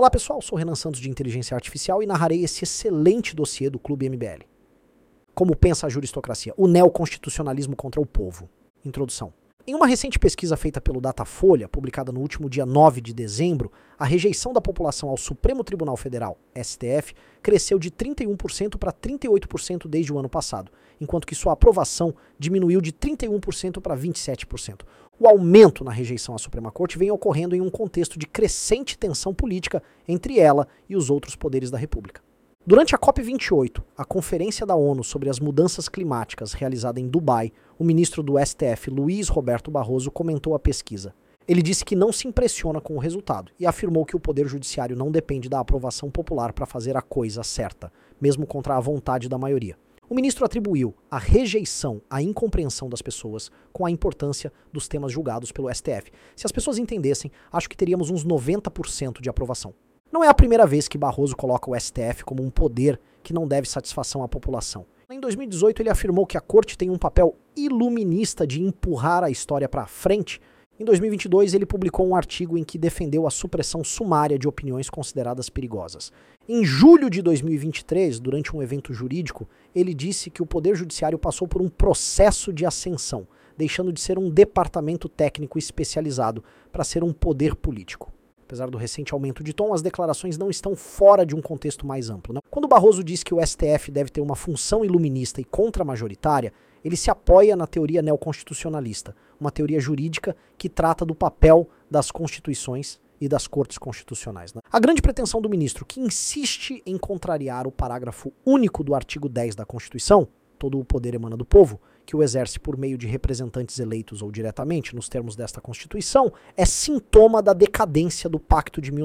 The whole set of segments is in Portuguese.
Olá pessoal, sou Renan Santos de Inteligência Artificial e narrarei esse excelente dossiê do Clube MBL. Como pensa a juristocracia? O neoconstitucionalismo contra o povo. Introdução. Em uma recente pesquisa feita pelo Datafolha, publicada no último dia 9 de dezembro, a rejeição da população ao Supremo Tribunal Federal, STF, cresceu de 31% para 38% desde o ano passado, enquanto que sua aprovação diminuiu de 31% para 27%. O aumento na rejeição à Suprema Corte vem ocorrendo em um contexto de crescente tensão política entre ela e os outros poderes da República. Durante a COP28, a Conferência da ONU sobre as Mudanças Climáticas realizada em Dubai, o ministro do STF, Luiz Roberto Barroso, comentou a pesquisa. Ele disse que não se impressiona com o resultado e afirmou que o Poder Judiciário não depende da aprovação popular para fazer a coisa certa, mesmo contra a vontade da maioria. O ministro atribuiu a rejeição, a incompreensão das pessoas com a importância dos temas julgados pelo STF. Se as pessoas entendessem, acho que teríamos uns 90% de aprovação. Não é a primeira vez que Barroso coloca o STF como um poder que não deve satisfação à população. Em 2018 ele afirmou que a corte tem um papel iluminista de empurrar a história para frente. Em 2022 ele publicou um artigo em que defendeu a supressão sumária de opiniões consideradas perigosas. Em julho de 2023, durante um evento jurídico, ele disse que o Poder Judiciário passou por um processo de ascensão, deixando de ser um departamento técnico especializado para ser um poder político. Apesar do recente aumento de tom, as declarações não estão fora de um contexto mais amplo. Não? Quando Barroso diz que o STF deve ter uma função iluminista e contra-majoritária, ele se apoia na teoria neoconstitucionalista, uma teoria jurídica que trata do papel das constituições e das cortes constitucionais. Né? A grande pretensão do ministro, que insiste em contrariar o parágrafo único do artigo 10 da Constituição, todo o poder emana do povo, que o exerce por meio de representantes eleitos ou diretamente, nos termos desta Constituição, é sintoma da decadência do Pacto de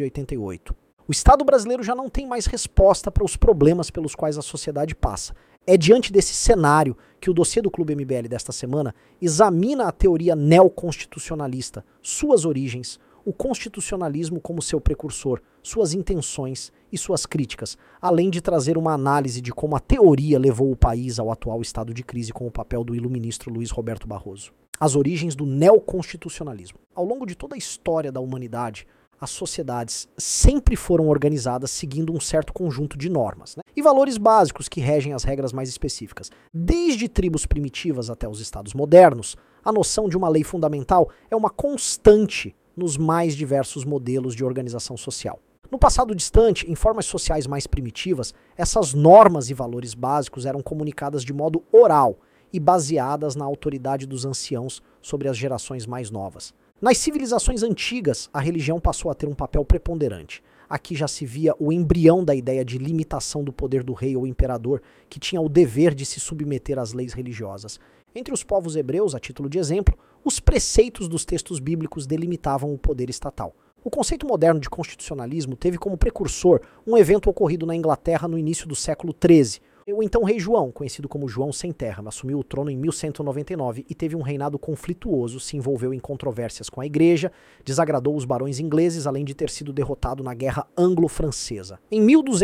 1988. O Estado brasileiro já não tem mais resposta para os problemas pelos quais a sociedade passa. É diante desse cenário que o dossiê do Clube MBL desta semana examina a teoria neoconstitucionalista, suas origens, o constitucionalismo como seu precursor, suas intenções e suas críticas, além de trazer uma análise de como a teoria levou o país ao atual estado de crise com o papel do iluministro Luiz Roberto Barroso. As origens do neoconstitucionalismo. Ao longo de toda a história da humanidade, as sociedades sempre foram organizadas seguindo um certo conjunto de normas, né? E valores básicos que regem as regras mais específicas. Desde tribos primitivas até os estados modernos, a noção de uma lei fundamental é uma constante nos mais diversos modelos de organização social. No passado distante, em formas sociais mais primitivas, essas normas e valores básicos eram comunicadas de modo oral e baseadas na autoridade dos anciãos sobre as gerações mais novas. Nas civilizações antigas, a religião passou a ter um papel preponderante. Aqui já se via o embrião da ideia de limitação do poder do rei ou imperador, que tinha o dever de se submeter às leis religiosas. Entre os povos hebreus, a título de exemplo, os preceitos dos textos bíblicos delimitavam o poder estatal. O conceito moderno de constitucionalismo teve como precursor um evento ocorrido na Inglaterra no início do século XIII. O então rei João, conhecido como João Sem Terra, assumiu o trono em 1199 e teve um reinado conflituoso, se envolveu em controvérsias com a igreja, desagradou os barões ingleses, além de ter sido derrotado na Guerra Anglo-Francesa. Em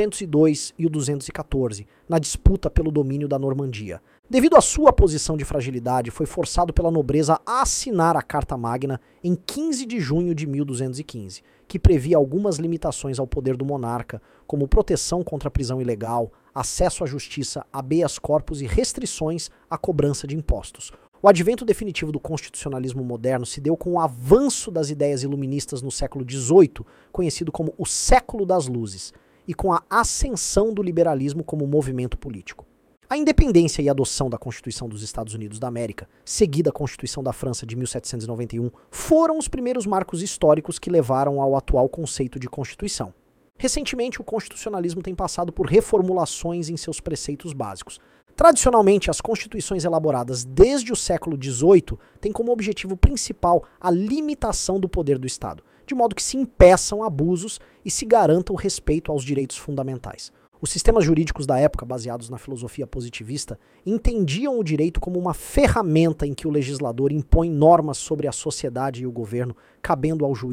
1202 e o 214, na disputa pelo domínio da Normandia. Devido à sua posição de fragilidade, foi forçado pela nobreza a assinar a Carta Magna em 15 de junho de 1215, que previa algumas limitações ao poder do monarca, como proteção contra a prisão ilegal, acesso à justiça, habeas corpus e restrições à cobrança de impostos. O advento definitivo do constitucionalismo moderno se deu com o avanço das ideias iluministas no século XVIII, conhecido como o século das luzes, e com a ascensão do liberalismo como movimento político. A independência e adoção da Constituição dos Estados Unidos da América, seguida a Constituição da França de 1791, foram os primeiros marcos históricos que levaram ao atual conceito de Constituição. Recentemente, o constitucionalismo tem passado por reformulações em seus preceitos básicos. Tradicionalmente, as constituições elaboradas desde o século XVIII têm como objetivo principal a limitação do poder do Estado, de modo que se impeçam abusos e se garanta o respeito aos direitos fundamentais. Os sistemas jurídicos da época, baseados na filosofia positivista, entendiam o direito como uma ferramenta em que o legislador impõe normas sobre a sociedade e o governo, cabendo ao juiz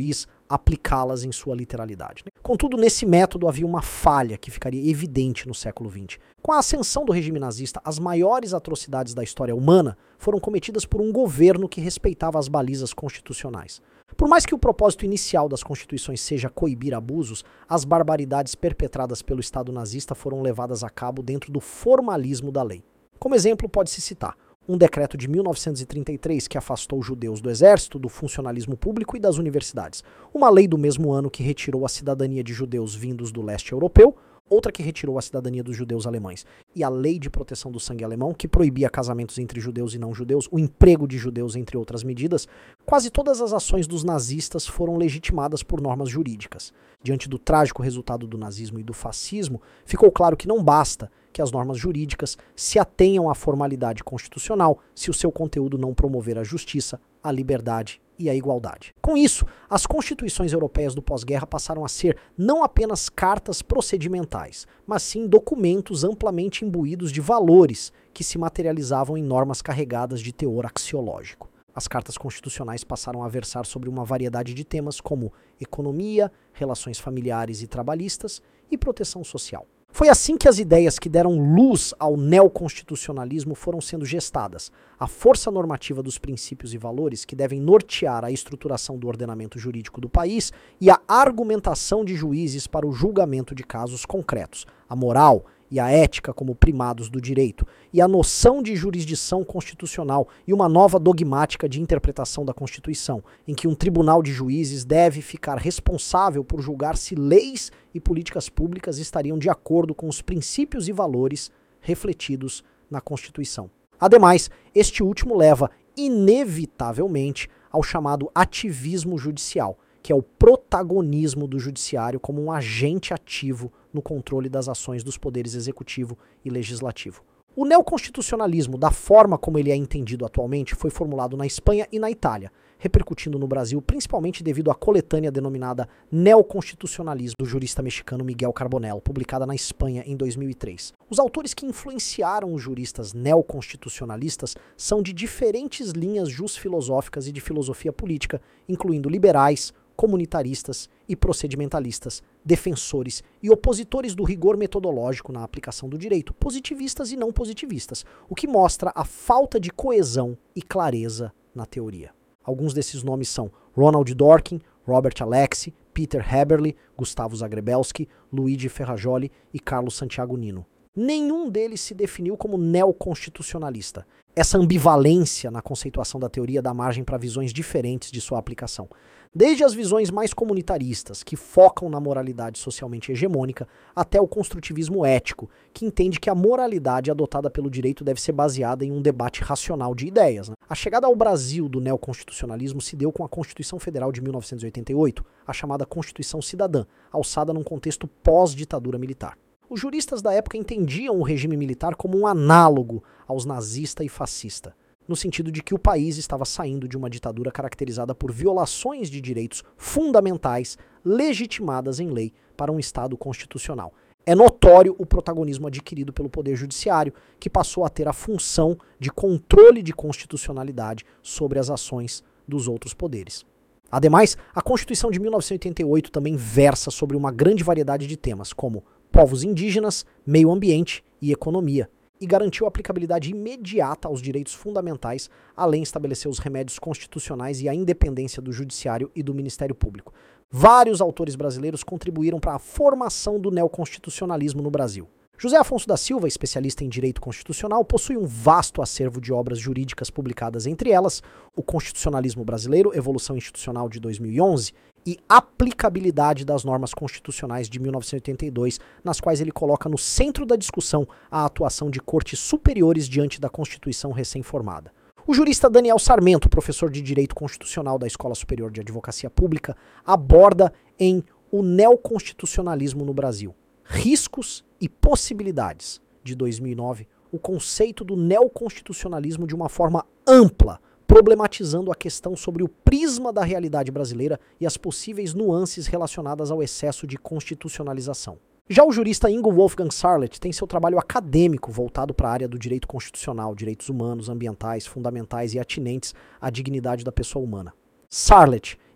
aplicá-las em sua literalidade. Contudo, nesse método havia uma falha que ficaria evidente no século XX. Com a ascensão do regime nazista, as maiores atrocidades da história humana foram cometidas por um governo que respeitava as balizas constitucionais. Por mais que o propósito inicial das constituições seja coibir abusos, as barbaridades perpetradas pelo Estado nazista foram levadas a cabo dentro do formalismo da lei. Como exemplo, pode-se citar um decreto de 1933 que afastou os judeus do exército, do funcionalismo público e das universidades. Uma lei do mesmo ano que retirou a cidadania de judeus vindos do leste europeu, outra que retirou a cidadania dos judeus alemães. E a lei de proteção do sangue alemão, que proibia casamentos entre judeus e não judeus, o emprego de judeus, entre outras medidas. Quase todas as ações dos nazistas foram legitimadas por normas jurídicas. Diante do trágico resultado do nazismo e do fascismo, ficou claro que não basta que as normas jurídicas se atenham à formalidade constitucional se o seu conteúdo não promover a justiça, a liberdade e a igualdade. Com isso, as constituições europeias do pós-guerra passaram a ser não apenas cartas procedimentais, mas sim documentos amplamente imbuídos de valores que se materializavam em normas carregadas de teor axiológico. As cartas constitucionais passaram a versar sobre uma variedade de temas como economia, relações familiares e trabalhistas e proteção social. Foi assim que as ideias que deram luz ao neoconstitucionalismo foram sendo gestadas. A força normativa dos princípios e valores que devem nortear a estruturação do ordenamento jurídico do país e a argumentação de juízes para o julgamento de casos concretos. A moral e a ética como primados do direito, e a noção de jurisdição constitucional e uma nova dogmática de interpretação da Constituição, em que um tribunal de juízes deve ficar responsável por julgar se leis e políticas públicas estariam de acordo com os princípios e valores refletidos na Constituição. Ademais, este último leva, inevitavelmente, ao chamado ativismo judicial, que é o protagonismo do judiciário como um agente ativo no controle das ações dos poderes executivo e legislativo. O neoconstitucionalismo, da forma como ele é entendido atualmente, foi formulado na Espanha e na Itália, repercutindo no Brasil principalmente devido à coletânea denominada Neoconstitucionalismo, do jurista mexicano Miguel Carbonell, publicada na Espanha em 2003. Os autores que influenciaram os juristas neoconstitucionalistas são de diferentes linhas jusfilosóficas e de filosofia política, incluindo liberais, comunitaristas e procedimentalistas, defensores e opositores do rigor metodológico na aplicação do direito, positivistas e não positivistas, o que mostra a falta de coesão e clareza na teoria. Alguns desses nomes são Ronald Dworkin, Robert Alexi, Peter Haberle, Gustavo Zagrebelsky, Luigi Ferrajoli e Carlos Santiago Nino. Nenhum deles se definiu como neoconstitucionalista. Essa ambivalência na conceituação da teoria dá margem para visões diferentes de sua aplicação. Desde as visões mais comunitaristas, que focam na moralidade socialmente hegemônica, até o construtivismo ético, que entende que a moralidade adotada pelo direito deve ser baseada em um debate racional de ideias. A chegada ao Brasil do neoconstitucionalismo se deu com a Constituição Federal de 1988, a chamada Constituição Cidadã, alçada num contexto pós-ditadura militar. Os juristas da época entendiam o regime militar como um análogo aos nazista e fascista, no sentido de que o país estava saindo de uma ditadura caracterizada por violações de direitos fundamentais legitimadas em lei para um Estado constitucional. É notório o protagonismo adquirido pelo Poder Judiciário, que passou a ter a função de controle de constitucionalidade sobre as ações dos outros poderes. Ademais, a Constituição de 1988 também versa sobre uma grande variedade de temas, como povos indígenas, meio ambiente e economia, e garantiu a aplicabilidade imediata aos direitos fundamentais, além de estabelecer os remédios constitucionais e a independência do Judiciário e do Ministério Público. Vários autores brasileiros contribuíram para a formação do neoconstitucionalismo no Brasil. José Afonso da Silva, especialista em direito constitucional, possui um vasto acervo de obras jurídicas publicadas, entre elas O Constitucionalismo Brasileiro, Evolução Institucional de 2011, e Aplicabilidade das Normas Constitucionais de 1982, nas quais ele coloca no centro da discussão a atuação de cortes superiores diante da Constituição recém-formada. O jurista Daniel Sarmento, professor de Direito Constitucional da Escola Superior de Advocacia Pública, aborda em O Neoconstitucionalismo no Brasil, Riscos e Possibilidades, de 2009, o conceito do neoconstitucionalismo de uma forma ampla, problematizando a questão sobre o prisma da realidade brasileira e as possíveis nuances relacionadas ao excesso de constitucionalização. Já o jurista Ingo Wolfgang Sarlet tem seu trabalho acadêmico voltado para a área do direito constitucional, direitos humanos, ambientais, fundamentais e atinentes à dignidade da pessoa humana. Sarlet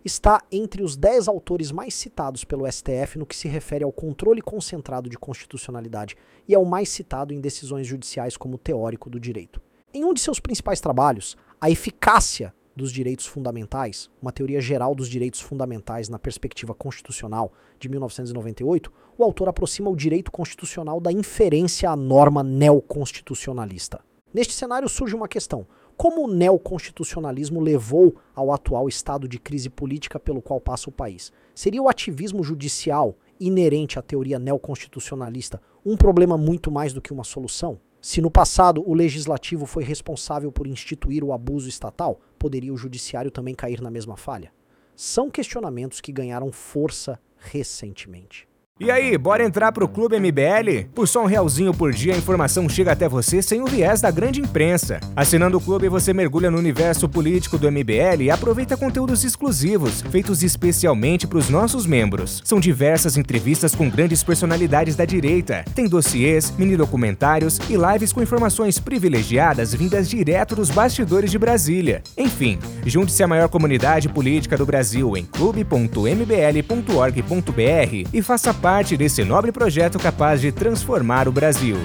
está entre os 10 autores mais citados pelo STF no que se refere ao controle concentrado de constitucionalidade e é o mais citado em decisões judiciais como teórico do direito. Em um de seus principais trabalhos, A Eficácia dos Direitos Fundamentais, uma teoria geral dos direitos fundamentais na perspectiva constitucional, de 1998, o autor aproxima o direito constitucional da inferência à norma neoconstitucionalista. Neste cenário surge uma questão: como o neoconstitucionalismo levou ao atual estado de crise política pelo qual passa o país? Seria o ativismo judicial inerente à teoria neoconstitucionalista um problema muito mais do que uma solução? Se no passado o legislativo foi responsável por instituir o abuso estatal, poderia o judiciário também cair na mesma falha? São questionamentos que ganharam força recentemente. E aí, bora entrar pro Clube MBL? Por só R$1 por dia, a informação chega até você sem o viés da grande imprensa. Assinando o clube, você mergulha no universo político do MBL e aproveita conteúdos exclusivos, feitos especialmente para os nossos membros. São diversas entrevistas com grandes personalidades da direita. Tem dossiês, mini-documentários e lives com informações privilegiadas vindas direto dos bastidores de Brasília. Enfim, junte-se à maior comunidade política do Brasil em clube.mbl.org.br e faça parte desse nobre projeto capaz de transformar o Brasil.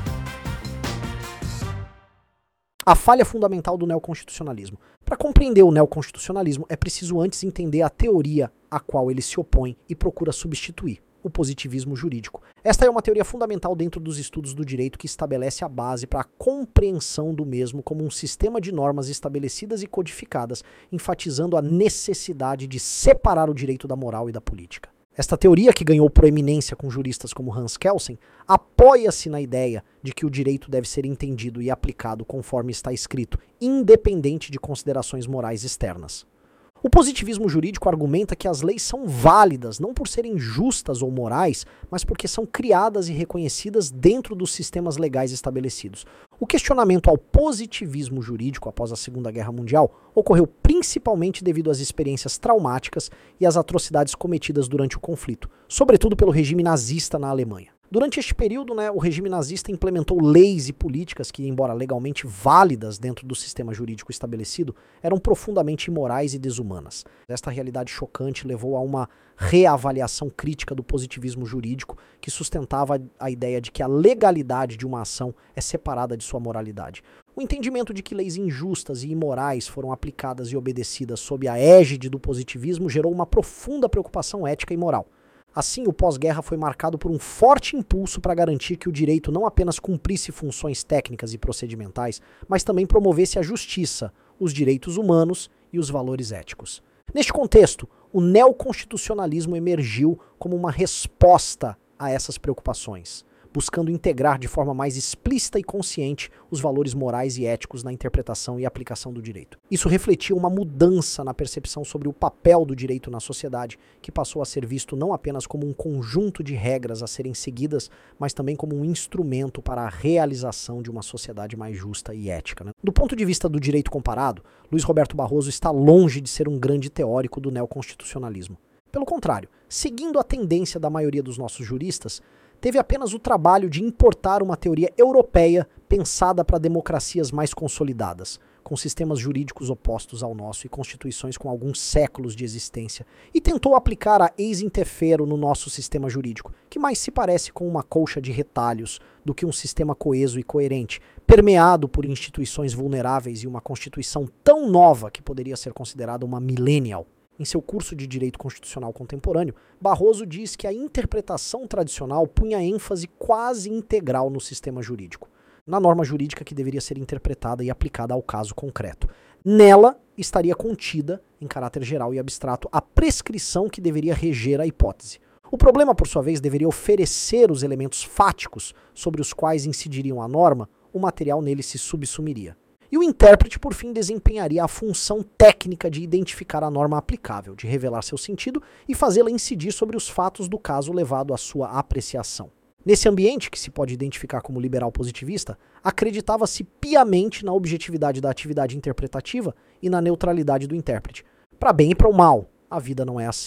A falha fundamental do neoconstitucionalismo. Para compreender o neoconstitucionalismo, é preciso antes entender a teoria a qual ele se opõe e procura substituir, o positivismo jurídico. Esta é uma teoria fundamental dentro dos estudos do direito que estabelece a base para a compreensão do mesmo como um sistema de normas estabelecidas e codificadas, enfatizando a necessidade de separar o direito da moral e da política. Esta teoria, que ganhou proeminência com juristas como Hans Kelsen, apoia-se na ideia de que o direito deve ser entendido e aplicado conforme está escrito, independente de considerações morais externas. O positivismo jurídico argumenta que as leis são válidas não por serem justas ou morais, mas porque são criadas e reconhecidas dentro dos sistemas legais estabelecidos. O questionamento ao positivismo jurídico após a Segunda Guerra Mundial ocorreu principalmente devido às experiências traumáticas e às atrocidades cometidas durante o conflito, sobretudo pelo regime nazista na Alemanha. Durante este período, o regime nazista implementou leis e políticas que, embora legalmente válidas dentro do sistema jurídico estabelecido, eram profundamente imorais e desumanas. Esta realidade chocante levou a uma reavaliação crítica do positivismo jurídico, que sustentava a ideia de que a legalidade de uma ação é separada de sua moralidade. O entendimento de que leis injustas e imorais foram aplicadas e obedecidas sob a égide do positivismo gerou uma profunda preocupação ética e moral. Assim, o pós-guerra foi marcado por um forte impulso para garantir que o direito não apenas cumprisse funções técnicas e procedimentais, mas também promovesse a justiça, os direitos humanos e os valores éticos. Neste contexto, o neoconstitucionalismo emergiu como uma resposta a essas preocupações, buscando integrar de forma mais explícita e consciente os valores morais e éticos na interpretação e aplicação do direito. Isso refletia uma mudança na percepção sobre o papel do direito na sociedade, que passou a ser visto não apenas como um conjunto de regras a serem seguidas, mas também como um instrumento para a realização de uma sociedade mais justa e ética. Do ponto de vista do direito comparado, Luiz Roberto Barroso está longe de ser um grande teórico do neoconstitucionalismo. Pelo contrário, seguindo a tendência da maioria dos nossos juristas, teve apenas o trabalho de importar uma teoria europeia pensada para democracias mais consolidadas, com sistemas jurídicos opostos ao nosso e constituições com alguns séculos de existência, e tentou aplicar a ex intefero no nosso sistema jurídico, que mais se parece com uma colcha de retalhos do que um sistema coeso e coerente, permeado por instituições vulneráveis e uma constituição tão nova que poderia ser considerada uma millennial. Em seu curso de Direito Constitucional Contemporâneo, Barroso diz que a interpretação tradicional punha ênfase quase integral no sistema jurídico, na norma jurídica que deveria ser interpretada e aplicada ao caso concreto. Nela estaria contida, em caráter geral e abstrato, a prescrição que deveria reger a hipótese. O problema, por sua vez, deveria oferecer os elementos fáticos sobre os quais incidiriam a norma, o material nele se subsumiria. E o intérprete, por fim, desempenharia a função técnica de identificar a norma aplicável, de revelar seu sentido e fazê-la incidir sobre os fatos do caso levado à sua apreciação. Nesse ambiente, que se pode identificar como liberal positivista, acreditava-se piamente na objetividade da atividade interpretativa e na neutralidade do intérprete. Para bem e para o mal, a vida não é assim.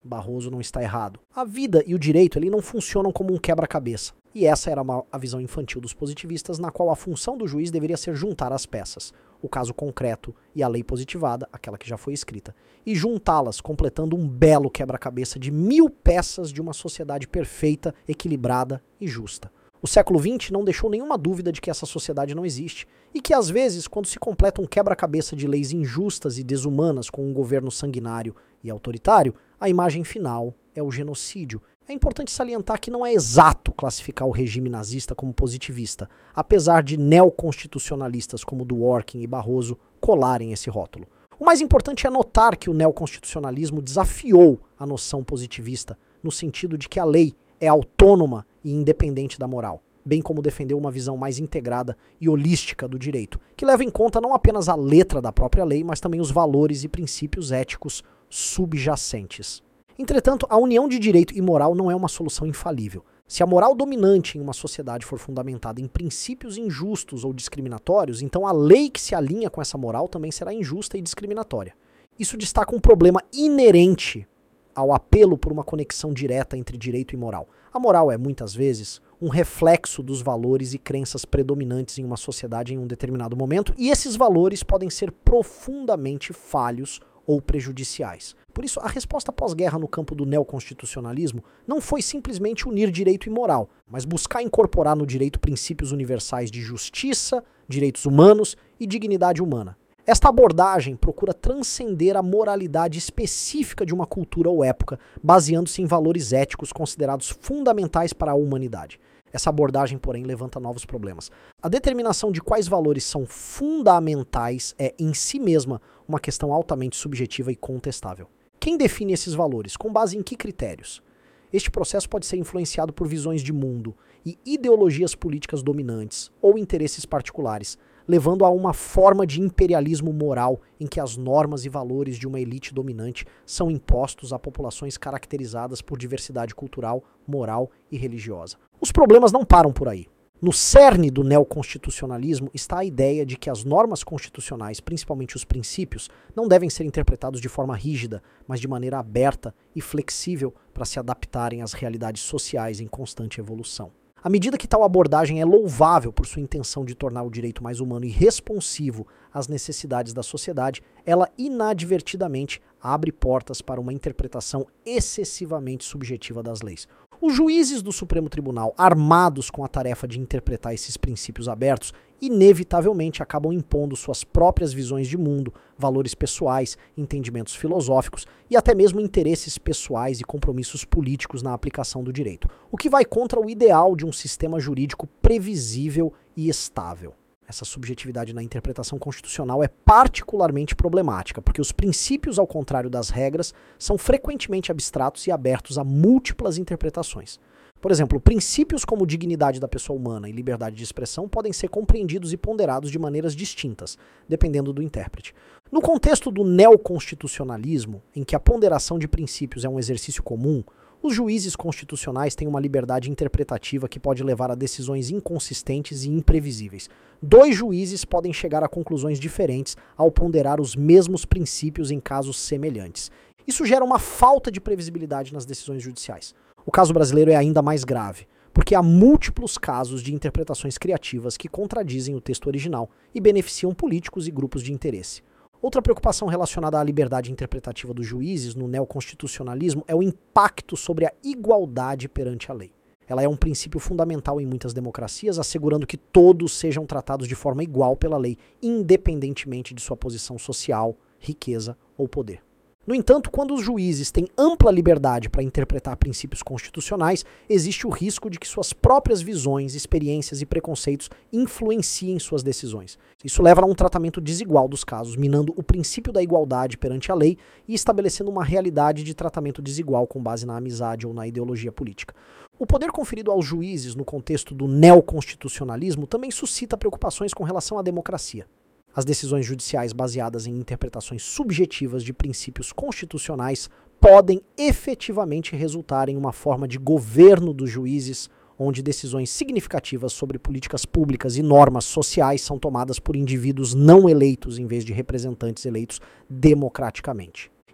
Barroso não está errado. A vida e o direito ele não funcionam como um quebra-cabeça. E essa era a visão infantil dos positivistas, na qual a função do juiz deveria ser juntar as peças, o caso concreto e a lei positivada, aquela que já foi escrita, e juntá-las, completando um belo quebra-cabeça de 1000 peças de uma sociedade perfeita, equilibrada e justa. O século XX não deixou nenhuma dúvida de que essa sociedade não existe, e que às vezes, quando se completa um quebra-cabeça de leis injustas e desumanas com um governo sanguinário e autoritário, a imagem final é o genocídio. É importante salientar que não é exato classificar o regime nazista como positivista, apesar de neoconstitucionalistas como Dworkin e Barroso colarem esse rótulo. O mais importante é notar que o neoconstitucionalismo desafiou a noção positivista, no sentido de que a lei é autônoma e independente da moral, bem como defendeu uma visão mais integrada e holística do direito, que leva em conta não apenas a letra da própria lei, mas também os valores e princípios éticos subjacentes. Entretanto, a união de direito e moral não é uma solução infalível. Se a moral dominante em uma sociedade for fundamentada em princípios injustos ou discriminatórios, então a lei que se alinha com essa moral também será injusta e discriminatória. Isso destaca um problema inerente ao apelo por uma conexão direta entre direito e moral. A moral é, muitas vezes, um reflexo dos valores e crenças predominantes em uma sociedade em um determinado momento, e esses valores podem ser profundamente falhos ou prejudiciais. Por isso, a resposta pós-guerra no campo do neoconstitucionalismo não foi simplesmente unir direito e moral, mas buscar incorporar no direito princípios universais de justiça, direitos humanos e dignidade humana. Esta abordagem procura transcender a moralidade específica de uma cultura ou época, baseando-se em valores éticos considerados fundamentais para a humanidade. Essa abordagem, porém, levanta novos problemas. A determinação de quais valores são fundamentais é, em si mesma, uma questão altamente subjetiva e contestável. Quem define esses valores? Com base em que critérios? Este processo pode ser influenciado por visões de mundo e ideologias políticas dominantes ou interesses particulares, levando a uma forma de imperialismo moral em que as normas e valores de uma elite dominante são impostos a populações caracterizadas por diversidade cultural, moral e religiosa. Os problemas não param por aí. No cerne do neoconstitucionalismo está a ideia de que as normas constitucionais, principalmente os princípios, não devem ser interpretados de forma rígida, mas de maneira aberta e flexível para se adaptarem às realidades sociais em constante evolução. À medida que tal abordagem é louvável por sua intenção de tornar o direito mais humano e responsivo às necessidades da sociedade, ela inadvertidamente abre portas para uma interpretação excessivamente subjetiva das leis. Os juízes do Supremo Tribunal, armados com a tarefa de interpretar esses princípios abertos, inevitavelmente acabam impondo suas próprias visões de mundo, valores pessoais, entendimentos filosóficos e até mesmo interesses pessoais e compromissos políticos na aplicação do direito, o que vai contra o ideal de um sistema jurídico previsível e estável. Essa subjetividade na interpretação constitucional é particularmente problemática, porque os princípios, ao contrário das regras, são frequentemente abstratos e abertos a múltiplas interpretações. Por exemplo, princípios como dignidade da pessoa humana e liberdade de expressão podem ser compreendidos e ponderados de maneiras distintas, dependendo do intérprete. No contexto do neoconstitucionalismo, em que a ponderação de princípios é um exercício comum, os juízes constitucionais têm uma liberdade interpretativa que pode levar a decisões inconsistentes e imprevisíveis. Dois juízes podem chegar a conclusões diferentes ao ponderar os mesmos princípios em casos semelhantes. Isso gera uma falta de previsibilidade nas decisões judiciais. O caso brasileiro é ainda mais grave, porque há múltiplos casos de interpretações criativas que contradizem o texto original e beneficiam políticos e grupos de interesse. Outra preocupação relacionada à liberdade interpretativa dos juízes no neoconstitucionalismo é o impacto sobre a igualdade perante a lei. Ela é um princípio fundamental em muitas democracias, assegurando que todos sejam tratados de forma igual pela lei, independentemente de sua posição social, riqueza ou poder. No entanto, quando os juízes têm ampla liberdade para interpretar princípios constitucionais, existe o risco de que suas próprias visões, experiências e preconceitos influenciem suas decisões. Isso leva a um tratamento desigual dos casos, minando o princípio da igualdade perante a lei e estabelecendo uma realidade de tratamento desigual com base na amizade ou na ideologia política. O poder conferido aos juízes no contexto do neoconstitucionalismo também suscita preocupações com relação à democracia. As decisões judiciais baseadas em interpretações subjetivas de princípios constitucionais podem efetivamente resultar em uma forma de governo dos juízes, onde decisões significativas sobre políticas públicas e normas sociais são tomadas por indivíduos não eleitos em vez de representantes eleitos democraticamente.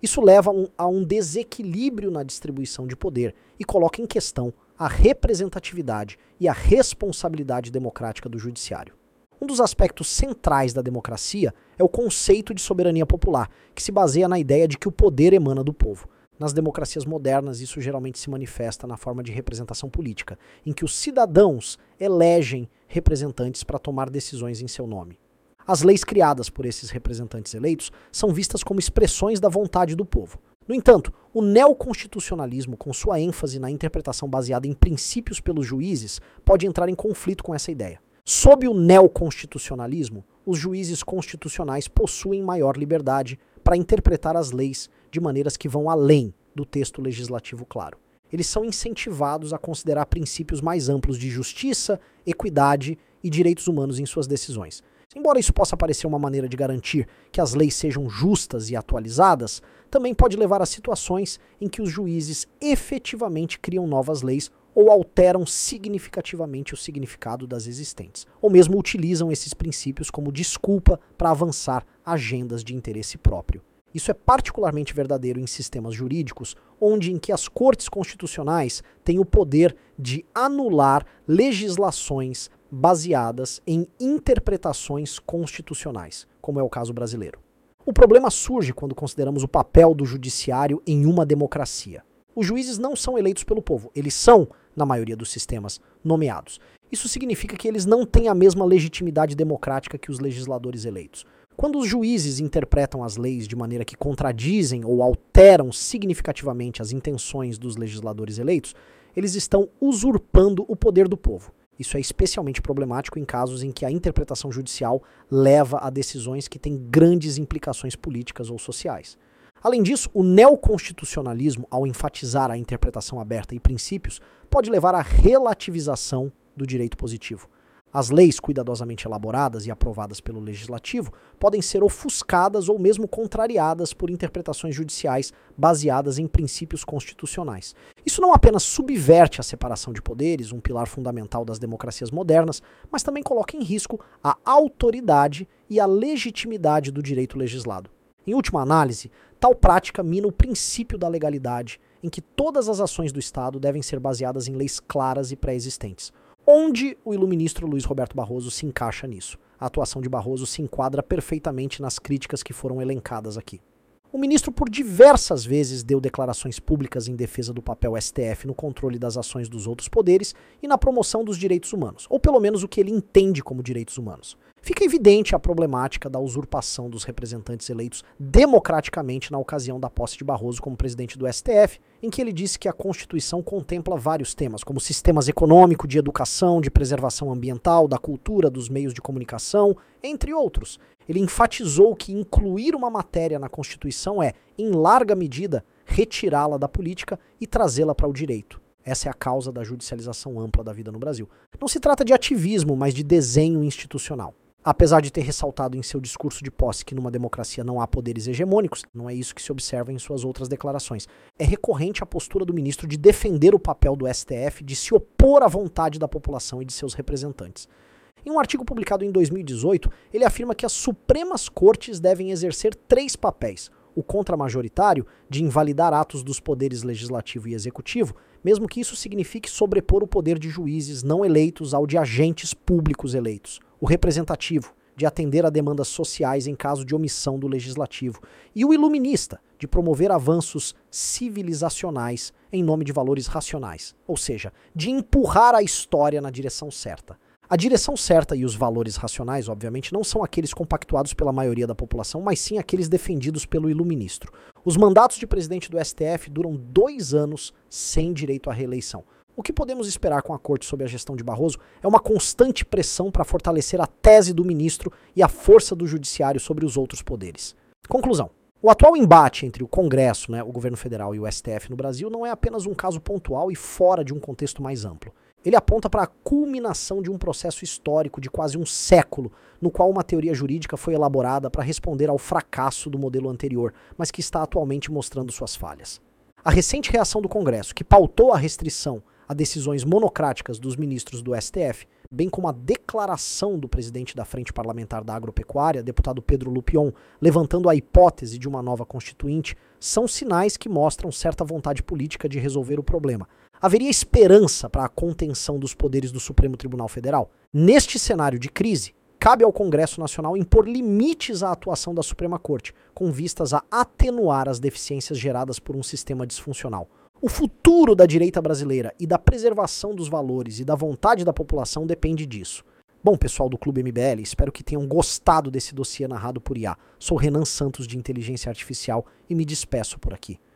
Isso leva a um desequilíbrio na distribuição de poder e coloca em questão a representatividade e a responsabilidade democrática do judiciário. Um dos aspectos centrais da democracia é o conceito de soberania popular, que se baseia na ideia de que o poder emana do povo. Nas democracias modernas, isso geralmente se manifesta na forma de representação política, em que os cidadãos elegem representantes para tomar decisões em seu nome. As leis criadas por esses representantes eleitos são vistas como expressões da vontade do povo. No entanto, o neoconstitucionalismo, com sua ênfase na interpretação baseada em princípios pelos juízes, pode entrar em conflito com essa ideia. Sob o neoconstitucionalismo, os juízes constitucionais possuem maior liberdade para interpretar as leis de maneiras que vão além do texto legislativo claro. Eles são incentivados a considerar princípios mais amplos de justiça, equidade e direitos humanos em suas decisões. Embora isso possa parecer uma maneira de garantir que as leis sejam justas e atualizadas, também pode levar a situações em que os juízes efetivamente criam novas leis ou alteram significativamente o significado das existentes, ou mesmo utilizam esses princípios como desculpa para avançar agendas de interesse próprio. Isso é particularmente verdadeiro em sistemas jurídicos, onde em que as cortes constitucionais têm o poder de anular legislações baseadas em interpretações constitucionais, como é o caso brasileiro. O problema surge quando consideramos o papel do judiciário em uma democracia. Os juízes não são eleitos pelo povo, eles são, na maioria dos sistemas, nomeados. Isso significa que eles não têm a mesma legitimidade democrática que os legisladores eleitos. Quando os juízes interpretam as leis de maneira que contradizem ou alteram significativamente as intenções dos legisladores eleitos, eles estão usurpando o poder do povo. Isso é especialmente problemático em casos em que a interpretação judicial leva a decisões que têm grandes implicações políticas ou sociais. Além disso, o neoconstitucionalismo, ao enfatizar a interpretação aberta e princípios, pode levar à relativização do direito positivo. As leis cuidadosamente elaboradas e aprovadas pelo legislativo podem ser ofuscadas ou mesmo contrariadas por interpretações judiciais baseadas em princípios constitucionais. Isso não apenas subverte a separação de poderes, um pilar fundamental das democracias modernas, mas também coloca em risco a autoridade e a legitimidade do direito legislado. Em última análise, tal prática mina o princípio da legalidade, em que todas as ações do Estado devem ser baseadas em leis claras e pré-existentes. Onde o iluministro Luiz Roberto Barroso se encaixa nisso? A atuação de Barroso se enquadra perfeitamente nas críticas que foram elencadas aqui. O ministro por diversas vezes deu declarações públicas em defesa do papel STF no controle das ações dos outros poderes e na promoção dos direitos humanos, ou pelo menos o que ele entende como direitos humanos. Fica evidente a problemática da usurpação dos representantes eleitos democraticamente na ocasião da posse de Barroso como presidente do STF, em que ele disse que a Constituição contempla vários temas, como sistemas econômico, de educação, de preservação ambiental, da cultura, dos meios de comunicação, entre outros. Ele enfatizou que incluir uma matéria na Constituição é, em larga medida, retirá-la da política e trazê-la para o direito. Essa é a causa da judicialização ampla da vida no Brasil. Não se trata de ativismo, mas de desenho institucional. Apesar de ter ressaltado em seu discurso de posse que numa democracia não há poderes hegemônicos, não é isso que se observa em suas outras declarações. É recorrente a postura do ministro de defender o papel do STF, de se opor à vontade da população e de seus representantes. Em um artigo publicado em 2018, ele afirma que as Supremas Cortes devem exercer 3 papéis. O contramajoritário, de invalidar atos dos poderes legislativo e executivo, mesmo que isso signifique sobrepor o poder de juízes não eleitos ao de agentes públicos eleitos. O representativo, de atender a demandas sociais em caso de omissão do legislativo. E o iluminista, de promover avanços civilizacionais em nome de valores racionais. Ou seja, de empurrar a história na direção certa. A direção certa e os valores racionais, obviamente, não são aqueles compactuados pela maioria da população, mas sim aqueles defendidos pelo iluministro. Os mandatos de presidente do STF duram 2 anos sem direito à reeleição. O que podemos esperar com a corte sob a gestão de Barroso é uma constante pressão para fortalecer a tese do ministro e a força do judiciário sobre os outros poderes. Conclusão. O atual embate entre o Congresso, o governo federal e o STF no Brasil não é apenas um caso pontual e fora de um contexto mais amplo. Ele aponta para a culminação de um processo histórico de quase um século, no qual uma teoria jurídica foi elaborada para responder ao fracasso do modelo anterior, mas que está atualmente mostrando suas falhas. A recente reação do Congresso, que pautou a restrição a decisões monocráticas dos ministros do STF, bem como a declaração do presidente da Frente Parlamentar da Agropecuária, deputado Pedro Lupion, levantando a hipótese de uma nova constituinte, são sinais que mostram certa vontade política de resolver o problema. Haveria esperança para a contenção dos poderes do Supremo Tribunal Federal? Neste cenário de crise, cabe ao Congresso Nacional impor limites à atuação da Suprema Corte, com vistas a atenuar as deficiências geradas por um sistema disfuncional. O futuro da direita brasileira e da preservação dos valores e da vontade da população depende disso. Bom, pessoal do Clube MBL, espero que tenham gostado desse dossiê narrado por IA. Sou Renan Santos, de Inteligência Artificial, e me despeço por aqui.